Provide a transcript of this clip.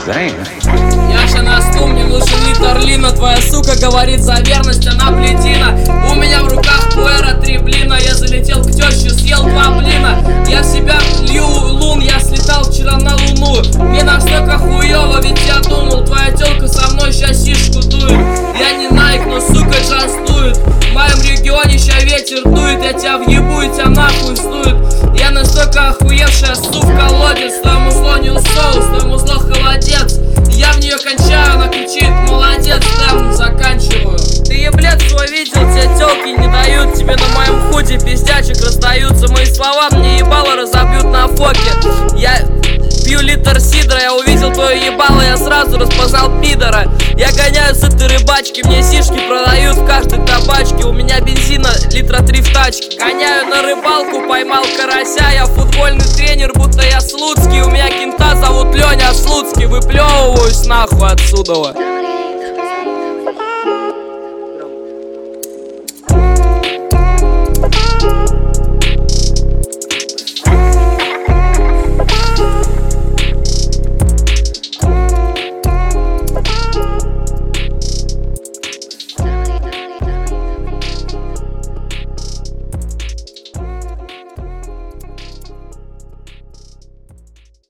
Я же на стул, мне нужен литр лина. Твоя сука говорит за верность, она плетина. У меня в руках пуэра 3 блина. Я залетел к тёще, съел 2 блина. Я в себя лью лун, я слетал вчера на луну. Мне настолько хуёво, ведь я думал, твоя тёлка со мной щас сишку дует. Я не Найк, но сука джастует. В моем регионе ща ветер дует. Я тебя въебу и тебя нахуй стует. Я настолько охуевшая, сука, колодец. Твоему зло не соус, твоему зло холодец. Я в нее кончаю, она кричит, молодец, там заканчиваю. Ты еблет свой видел, тебе тёлки не дают. Тебе на моем худе пиздячек раздаются. Мои слова мне ебало разобьют на фоке. Я пью литр сидра, я увидел твое ебало, я сразу распознал пидора. Я гоняю с этой рыбачки, мне сишки продают в каждой табачке. У меня бензина литра 3 в тачке. Гоняю на рыбалку, поймал карася. Я футбольный тренер, будто я Слуцкий. У меня кента зовут Леня Слуцкий. Выплевываюсь нахуй отсюда.